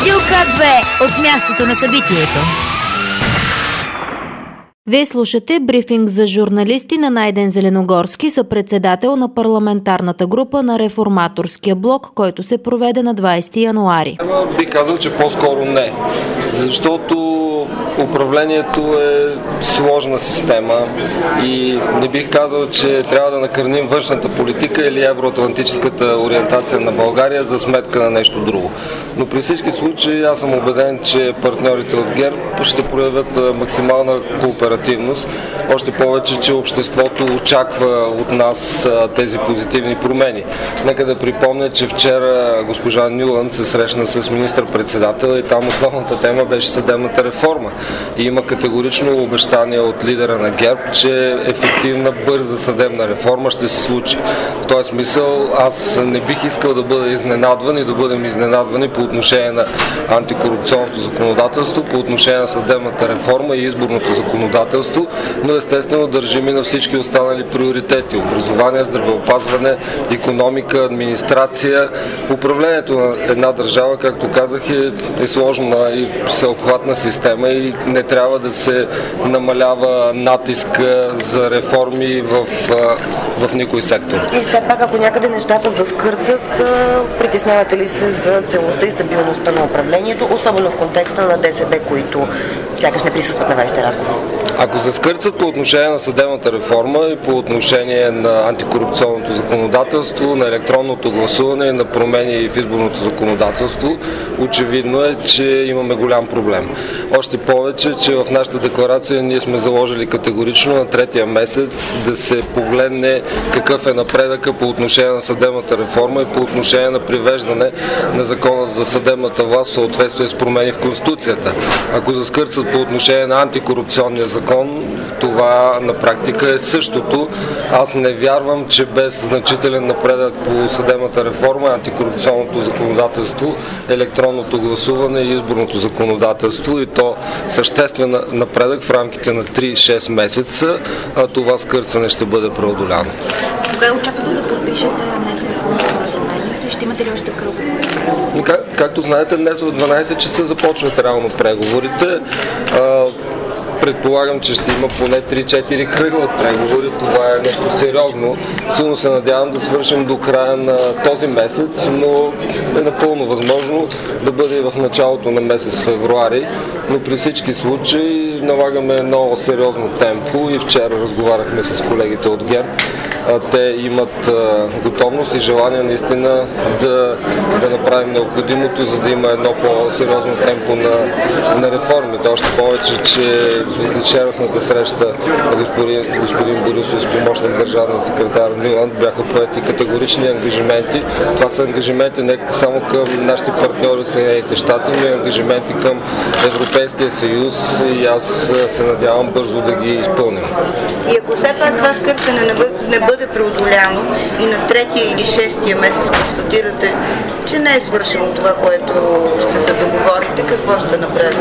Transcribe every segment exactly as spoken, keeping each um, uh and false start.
Радио К две от мястото на събитието. Вие слушате брифинг за журналисти на Найден Зеленогорски, съпредседател на парламентарната група на Реформаторския блок, който се проведе на двадесети януари. Би казал, че по-скоро не, защото управлението е сложна система и не бих казал, че трябва да накърним външната политика или евроатлантическата ориентация на България за сметка на нещо друго. Но при всички случаи аз съм убеден, че партньорите от ГЕРБ ще проявят максимална кооперативност. Още повече, че обществото очаква от нас тези позитивни промени. Нека да припомня, че вчера госпожа Нюланд се срещна с министър-председател и там основната тема беше съдебната реформа. И има категорично обещание от лидера на ГЕРБ, че ефективна, бърза съдебна реформа ще се случи. В този смисъл аз не бих искал да бъда изненадван и да бъдем изненадвани по отношение на антикорупционното законодателство, по отношение на съдебната реформа и изборното законодателство, но естествено държим и на всички останали приоритети. Образование, здравеопазване, икономика, администрация. Управлението на една държава, както казах, е, е сложна и всеобхватна система и не трябва да се намалява натиска за реформи в, в никой сектор. И все пак, ако някъде нещата заскърцат, притеснявате ли се за целостта и стабилността на управлението, особено в контекста на ДСБ, които сякаш не присъстват на вашите разговори? Ако заскърцат по отношение на съдебната реформа и по отношение на антикорупционното законодателство, на електронното гласуване и на промени в изборното законодателство, очевидно е, че имаме голям проблем. Още повече, че в нашата декларация ние сме заложили категорично на третия месец да се погледне какъв е напредъка по отношение на съдебната реформа и по отношение на привеждане на закона за съдебната власт в съответствие с промени в Конституцията. Ако заскърцат по отношение на антикорупционния закон, това на практика е същото. Аз не вярвам, че без значителен напредък по съдебната реформа, антикорупционното законодателство, електронното гласуване и изборното законодателство и то съществен напредък в рамките на три-шест месеца, а това скърцане ще бъде преодоляно. Кога очаквате да подпишете анекса към споразумението? Ще имате ли още кръгове? Как, както знаете, днес в дванадесет часа започват реално преговорите. Предполагам, че ще има поне три-четири кръга от преговори. Това е нещо сериозно. Силно се надявам да свършим до края на този месец, но е напълно възможно да бъде и в началото на месец февруари. Но при всички случаи налагаме едно сериозно темпо и вчера разговаряхме с колегите от ГЕРБ. Те имат готовност и желание наистина да, да направим необходимото, за да има едно по-сериозно темпо на, на реформите. Още повече, че след вчерашната среща на господин, господин Борисов с помощник държавен секретар Нюланд бяха поети категорични ангажименти. Това са ангажименти не само към нашите партньори от Съединените щати, но и ангажименти към Европейския съюз и аз се надявам бързо да ги изпълним. И ако все пак това скърцане не бъде, не бъде преодоляно и на третия или шестия месец констатирате, че не е свършено това, което ще се договорите, какво ще направите?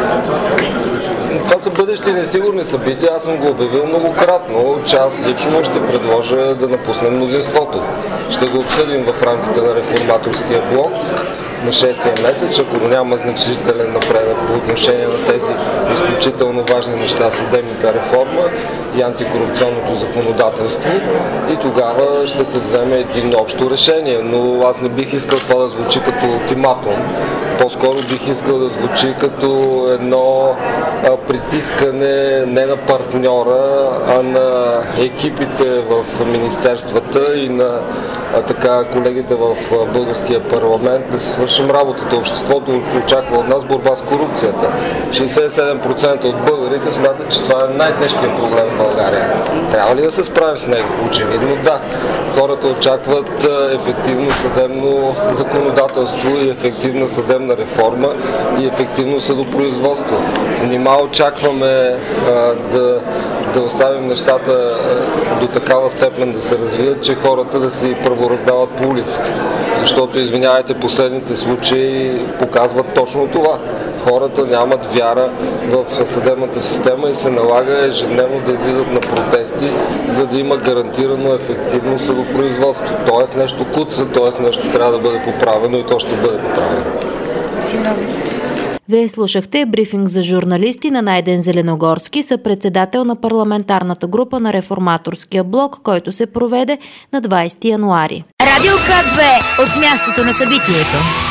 Това са бъдещи несигурни събития. Аз съм го обявил многократно, че аз лично ще предложа да напуснем мнозинството. Ще го обсъдим в рамките на Реформаторския блок на шестия месец, ако няма значителен напредък по отношение на тези изключително важни неща, съдебната реформа и антикорупционното законодателство, и тогава ще се вземе един общо решение. Но аз не бих искал това да звучи като ултиматум. По-скоро бих искал да звучи като едно а, притискане не на партньора, а на екипите в министерствата и на а, така, колегите в а, българския парламент да се свършим работата. Обществото очаква от нас борба с корупцията. шейсет и седем процента от българите смятат, че това е най-тежкият проблем в България. Трябва ли да се справим с него? Очевидно да. Хората очакват ефективно съдебно законодателство и ефективна съдебна реформа и ефективно съдопроизводство. Нима очакваме а, да, да оставим нещата а, до такава степен да се развият, че хората да си правораздават по улиците. Защото, извинявайте, последните случаи показват точно това. Хората нямат вяра в съдебната система и се налага ежедневно да излизат на протести, за да има гарантирано ефективно съдопроизводство. Тоест нещо куца, т.е. нещо трябва да бъде поправено и то ще бъде поправено. Вие слушахте брифинг за журналисти на Найден Зеленогорски, съпредседател на парламентарната група на Реформаторския блок, който се проведе на двайсети януари. Радио К две от мястото на събитието.